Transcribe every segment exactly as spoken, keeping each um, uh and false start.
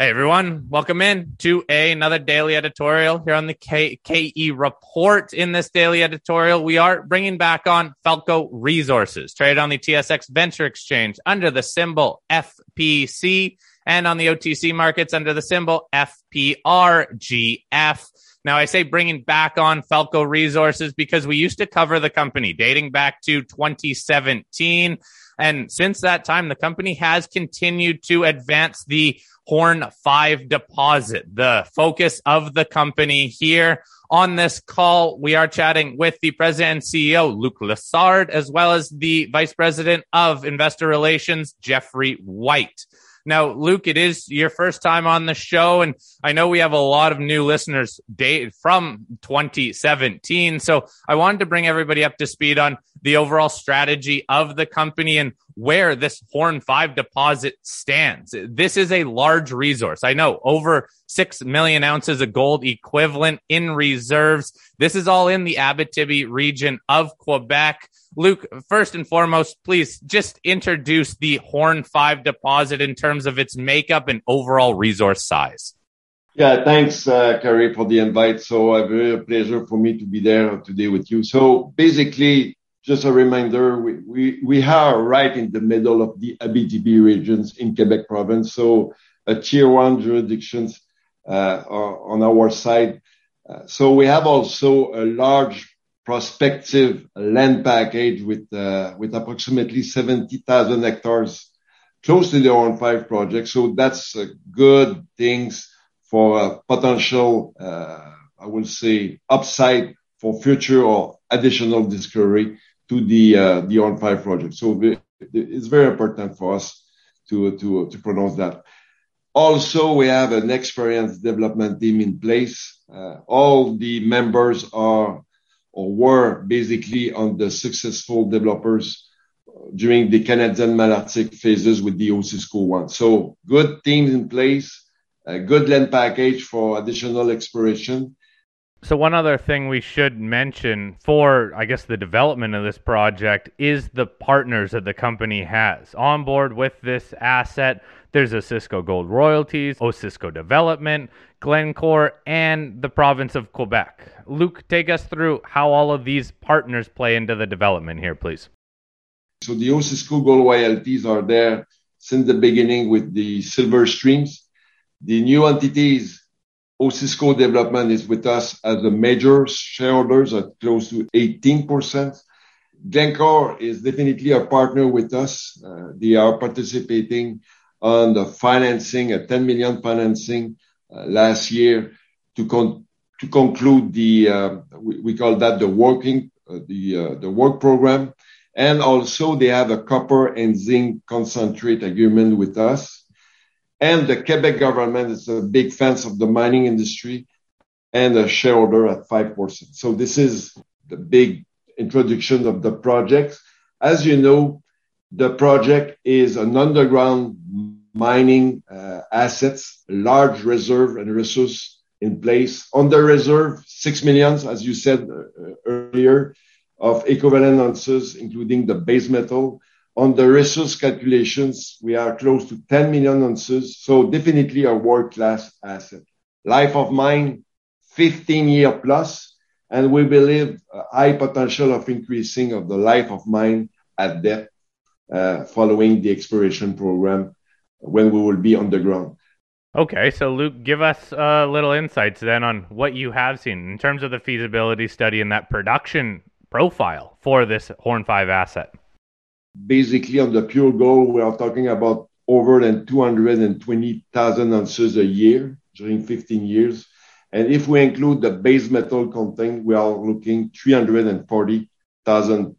Hey everyone, welcome in to a, another daily editorial here on the K- KE Report. In this daily editorial, we are bringing back on Falco Resources, traded on the T S X Venture Exchange under the symbol F P C and on the O T C markets under the symbol F P R G F. Now, I say bringing back on Falco Resources because we used to cover the company dating back to twenty seventeen. And since that time, the company has continued to advance the Horn five deposit, the focus of the company here. On this call, we are chatting with the president and C E O, Luc Lessard, as well as the vice president of investor relations, Jeffrey White. Now, Luc, it is your first time on the show, and I know we have a lot of new listeners dated from twenty seventeen. So I wanted to bring everybody up to speed on the overall strategy of the company and where this Horn five deposit stands. This is a large resource. I know over six million ounces of gold equivalent in reserves. This is all in the Abitibi region of Quebec. Luc, first and foremost, please just introduce the Horn five deposit in terms of its makeup and overall resource size. Yeah, thanks, uh, Kerry, for the invite. So a very pleasure for me to be there today with you. So basically, just a reminder, we, we, we are right in the middle of the Abitibi regions in Quebec province. So a tier one jurisdictions uh, on our side. Uh, so we have also a large prospective land package with uh, with approximately seventy thousand hectares close to the Horn five project. So that's uh, good things for uh, potential, uh, I will say, upside for future or additional discovery to the uh, the Horn five project. So the, it's very important for us to to to pronounce that. Also, we have an experienced development team in place. Uh, all the members are or were basically on the successful developers during the Canadian Malartic phases with the Osisko one. So good teams in place, a good land package for additional exploration. So one other thing we should mention for, I guess, the development of this project is the partners that the company has. On board with this asset, there's Osisko Gold Royalties, Osisko Development, Glencore, and the province of Quebec. Luc, take us through how all of these partners play into the development here, please. So the Osisko Gold Royalties are there since the beginning with the silver streams. The new entities, Osisko Development is with us as a major shareholders at close to eighteen percent. Glencore is definitely a partner with us. Uh, they are participating on the financing, a ten million financing uh, last year to con- to conclude the, uh, we, we call that the working, uh, the, uh, the work program. And also they have a copper and zinc concentrate agreement with us. And the Quebec government is a big fan of the mining industry and a shareholder at five percent. So this is the big introduction of the project. As you know, the project is an underground mining uh, assets, large reserve and resource in place. On the reserve, six millions, as you said uh, earlier, of equivalent ounces, including the base metal. On the resource calculations, we are close to ten million ounces. So definitely a world-class asset. Life of mine, fifteen year plus, and we believe a high potential of increasing of the life of mine at depth uh, following the exploration program when we will be underground. Okay, so Luc, give us a little insights then on what you have seen in terms of the feasibility study and that production profile for this Horn five asset. Basically, on the pure gold, we are talking about over than two hundred twenty thousand ounces a year during fifteen years. And if we include the base metal content, we are looking three hundred forty thousand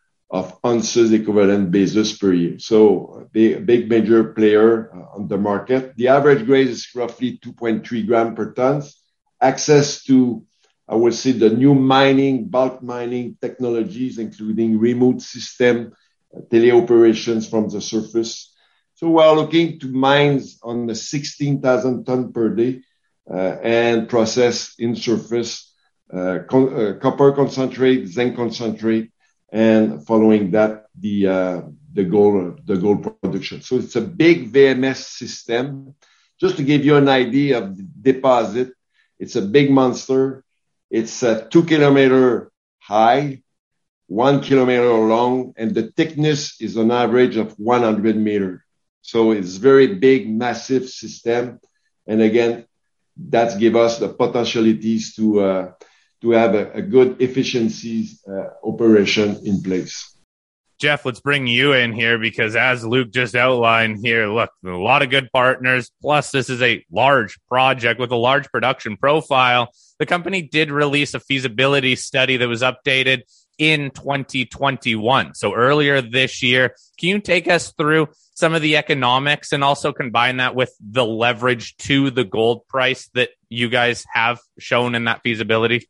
of ounces equivalent basis per year. So a big, big major player uh, on the market. The average grade is roughly two point three grams per ton. Access to, I would say, the new mining, bulk mining technologies, including remote system, uh, teleoperations from the surface. So we are looking to mines on the sixteen thousand ton per day uh, and process in surface uh, con- uh, copper concentrate, zinc concentrate, and following that, the uh, the gold the gold production. So it's a big V M S system. just to give you an idea of the deposit, it's a big monster. It's a two kilometer high, one kilometer long, and the thickness is an average of one hundred meters. So it's very big, massive system. And again, that gives us the potentialities to uh, to have a, a good efficiency uh, operation in place. Jeff, let's bring you in here because as Luc just outlined here, look, a lot of good partners. Plus, this is a large project with a large production profile. The company did release a feasibility study that was updated in twenty twenty-one. So earlier this year, can you take us through some of the economics and also combine that with the leverage to the gold price that you guys have shown in that feasibility?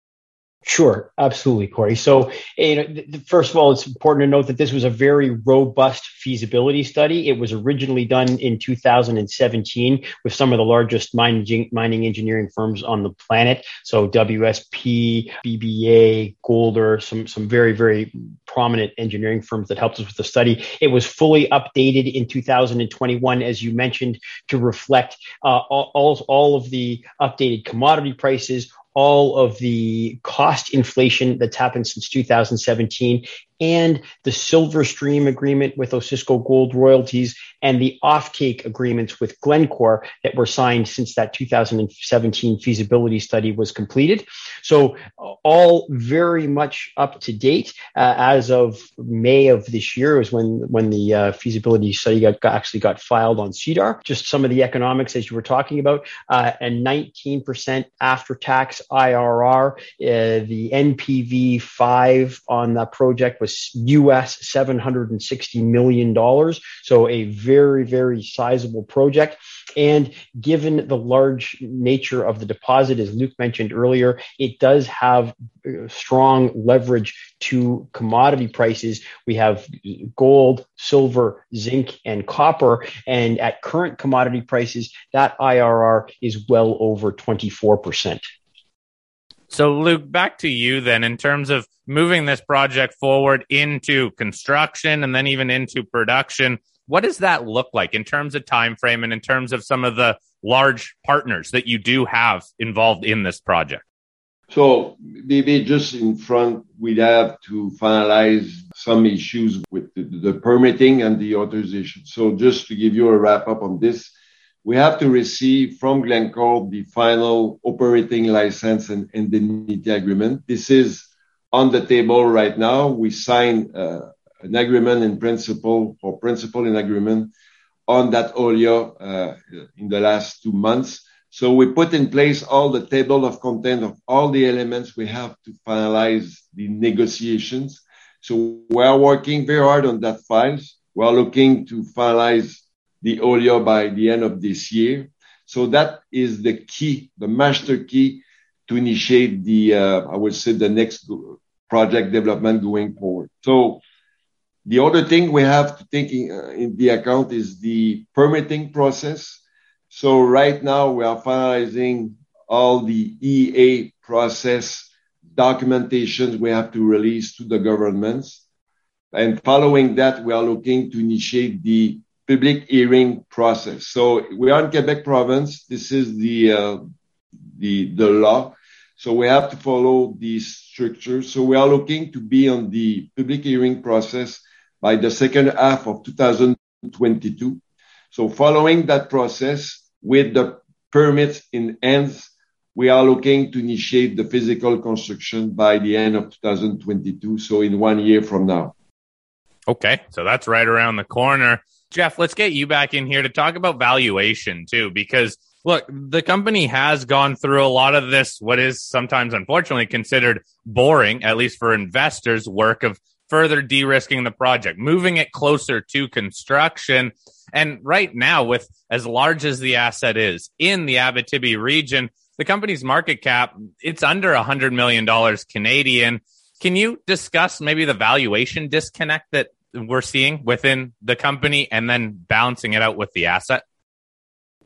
Sure, absolutely, Corey. So, you know, th- first of all, it's important to note that this was a very robust feasibility study. It was originally done in two thousand seventeen with some of the largest mining, mining engineering firms on the planet. So W S P, B B A, Golder, some, some very, very prominent engineering firms that helped us with the study. It was fully updated in two thousand twenty-one, as you mentioned, to reflect uh, all, all of the updated commodity prices, all of the cost inflation that's happened since two thousand seventeen, and the silver stream agreement with Osisko Gold Royalties and the offtake agreements with Glencore that were signed since that two thousand seventeen feasibility study was completed. So all very much up to date. Uh, as of May of this year is when, when the uh, feasibility study got, got actually got filed on C D A R. Just some of the economics as you were talking about, uh, and nineteen percent after-tax I R R. Uh, the N P V five on that project was U S seven hundred sixty million dollars. So a very, very sizable project. And given the large nature of the deposit, as Luc mentioned earlier, it does have strong leverage to commodity prices. We have gold, silver, zinc, and copper. And at current commodity prices, that I R R is well over twenty-four percent. So, Luc, back to you then, in terms of moving this project forward into construction and then even into production. What does that look like in terms of time frame and in terms of some of the large partners that you do have involved in this project? So maybe just in front, we'd have to finalize some issues with the, the permitting and the authorization. So just to give you a wrap up on this, we have to receive from Glencore the final operating license and indemnity agreement. This is on the table right now. We signed uh, an agreement in principle or principle in agreement on that Olio uh, in the last two months. So we put in place all the table of content of all the elements. We have to finalize the negotiations. So we are working very hard on that files. We are looking to finalize the Olio by the end of this year. So that is the key, the master key to initiate the, uh, I would say, the next project development going forward. So the other thing we have to take in, uh, in the account is the permitting process. So right now we are finalizing all the E A process documentations we have to release to the governments. And following that, we are looking to initiate the public hearing process. So we are in Quebec province. This is the, uh, the, the law. So we have to follow these structures. So we are looking to be on the public hearing process by the second half of two thousand twenty-two. So following that process with the permits in hand, we are looking to initiate the physical construction by the end of two thousand twenty-two. So in one year from now. Okay. So that's right around the corner. Jeff, let's get you back in here to talk about valuation too, because look, the company has gone through a lot of this, what is sometimes unfortunately considered boring, at least for investors, work of further de-risking the project, moving it closer to construction. And right now, with as large as the asset is in the Abitibi region, the company's market cap, it's under one hundred million dollars Canadian. Can you discuss maybe the valuation disconnect that we're seeing within the company and then balancing it out with the asset?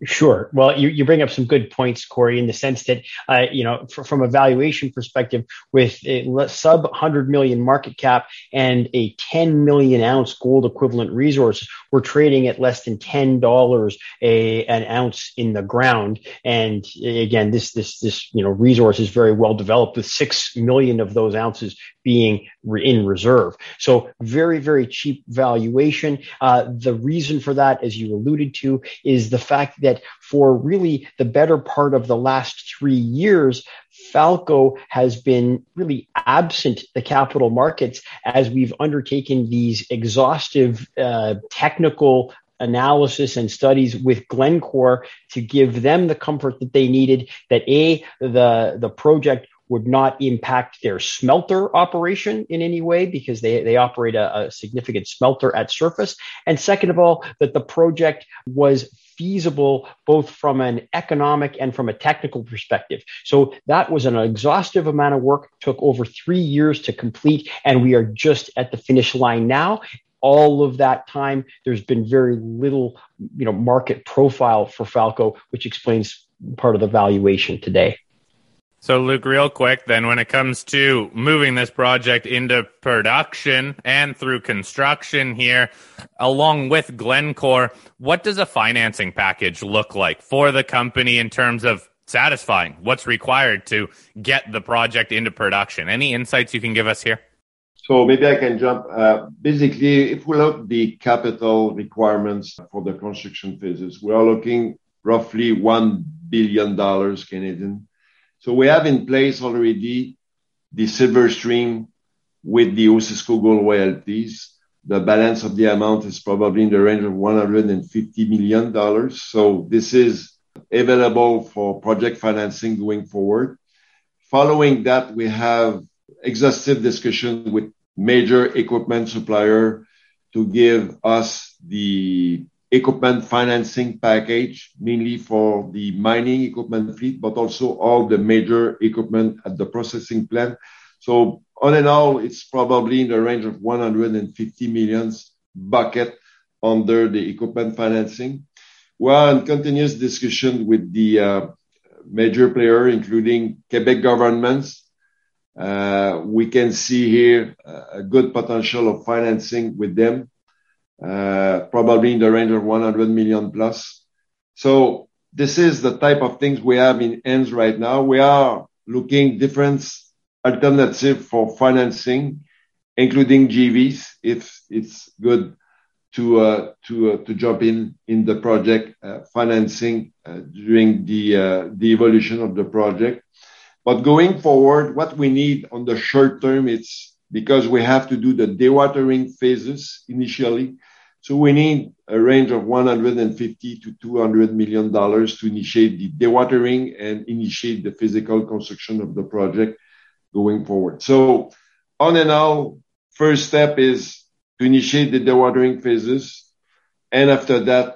Sure. Well, you, you bring up some good points, Corey, in the sense that, uh, you know, f- from a valuation perspective, with a sub one hundred million market cap and a ten million ounce gold equivalent resource, we're trading at less than ten dollars a, an ounce in the ground. And again, this, this, this, you know, resource is very well developed, with six million of those ounces being re- in reserve. So very, very cheap valuation. Uh, the reason for that, as you alluded to, is the fact that for really the better part of the last three years, Falco has been really absent the capital markets as we've undertaken these exhaustive uh, technical analysis and studies with Glencore to give them the comfort that they needed that A, the, the project would not impact their smelter operation in any way, because they, they operate a, a significant smelter at surface. And second of all, that the project was feasible both from an economic and from a technical perspective. So that was an exhaustive amount of work, took over three years to complete, and we are just at the finish line now. All of that time, there's been very little, you know, market profile for Falco, which explains part of the valuation today. So, Luc, real quick, then, when it comes to moving this project into production and through construction here, along with Glencore, what does a financing package look like for the company in terms of satisfying what's required to get the project into production? Any insights you can give us here? So maybe I can jump. Uh, basically, if we look at the capital requirements for the construction phases, we are looking roughly one billion dollars Canadian. So we have in place already the silver stream with the Osisko Gold royalties. The balance of the amount is probably in the range of one hundred fifty million dollars. So this is available for project financing going forward. Following that, we have exhaustive discussion with major equipment supplier to give us the equipment financing package, mainly for the mining equipment fleet, but also all the major equipment at the processing plant. So all in all, it's probably in the range of one hundred fifty million bucket under the equipment financing. We're in continuous discussion with the uh, major player, including Quebec governments. Uh, we can see here a good potential of financing with them. Uh, probably in the range of one hundred million plus. So this is the type of things we have in hands right now. We are looking different alternatives for financing, including G Vs, if it's good to uh, to uh, to jump in in the project uh, financing uh, during the uh, the evolution of the project. But going forward, what we need on the short term, it's because we have to do the dewatering phases initially. So we need a range of one hundred fifty to two hundred million dollars to initiate the dewatering and initiate the physical construction of the project going forward. So on and all, first step is to initiate the dewatering phases. And after that,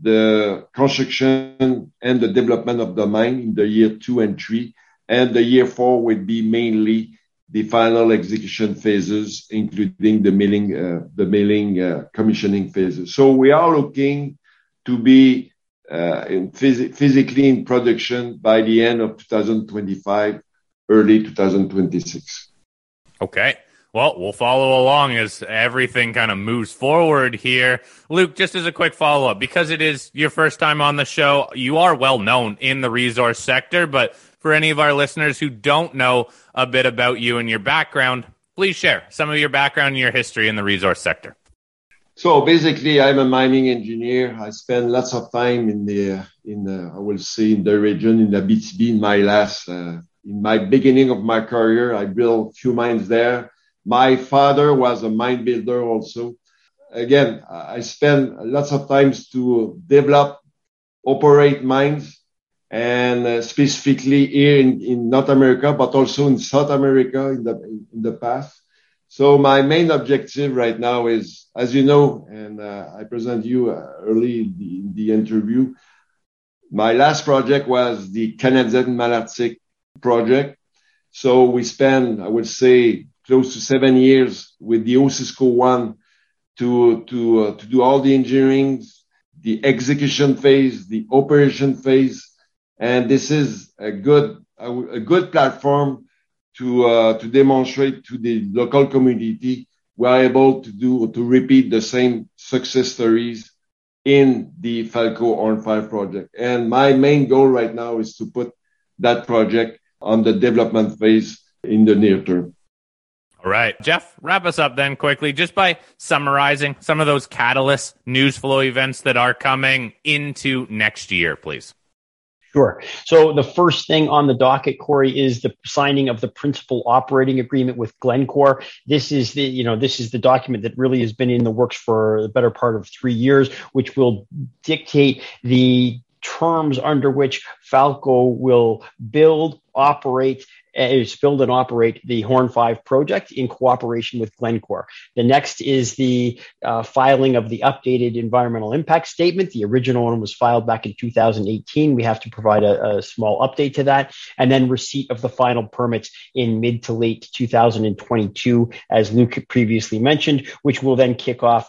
the construction and the development of the mine in the year two and three. And the year four would be mainly the final execution phases, including the milling, uh, the milling uh, commissioning phases. So we are looking to be uh, in phys- physically in production by the end of two thousand twenty-five, early two thousand twenty-six. Okay. Well, we'll follow along as everything kind of moves forward here. Luc, just as a quick follow-up, because it is your first time on the show, you are well known in the resource sector, but for any of our listeners who don't know a bit about you and your background, please share some of your background and your history in the resource sector. So basically, I'm a mining engineer. I spent lots of time in the, in the, I will say, in the region, in the B T B, in my last, uh, in my beginning of my career. I built a few mines there. My father was a mine builder also. Again, I spent lots of times to develop, operate mines, and uh, specifically here in, in North America, but also in South America in the in the past. So my main objective right now is, as you know, and uh, I present you uh, early in the, in the interview, my last project was the Canadian Malartic project. So we spent, I would say, close to seven years with the Osisko One to to uh, to do all the engineering, the execution phase, the operation phase. And this is a good, a, a good platform to, uh, to demonstrate to the local community we are able to do, to repeat the same success stories in the Falco Horn five project. And my main goal right now is to put that project on the development phase in the near term. All right. Jeff, wrap us up then quickly, just by summarizing some of those catalyst news flow events that are coming into next year, please. Sure. So the first thing on the docket, Corey, is the signing of the principal operating agreement with Glencore. This is the, you know, this is the document that really has been in the works for the better part of three years, which will dictate the terms under which Falco will build, operate, is build and operate the Horn five project in cooperation with Glencore. The next is the uh, filing of the updated environmental impact statement. The original one was filed back in two thousand eighteen. We have to provide a, a small update to that. And then receipt of the final permits in mid to late two thousand twenty-two, as Luc previously mentioned, which will then kick off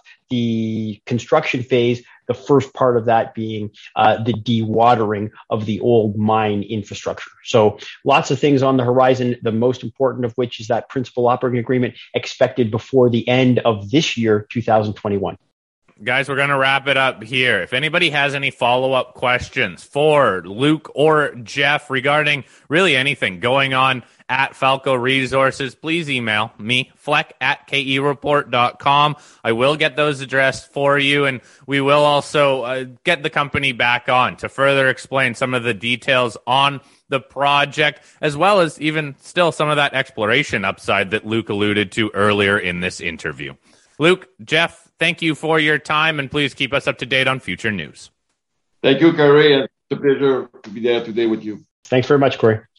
the construction phase, the first part of that being uh, the dewatering of the old mine infrastructure. So lots of things on the horizon, the most important of which is that principal operating agreement expected before the end of this year, two thousand twenty-one. Guys, we're going to wrap it up here. If anybody has any follow-up questions for Luc or Jeff regarding really anything going on at Falco Resources, please email me, fleck at k e report dot com. I will get those addressed for you, and we will also uh, get the company back on to further explain some of the details on the project, as well as even still some of that exploration upside that Luc alluded to earlier in this interview. Luc, Jeff, thank you for your time, and please keep us up to date on future news. Thank you, Corey, and it's a pleasure to be there today with you. Thanks very much, Corey.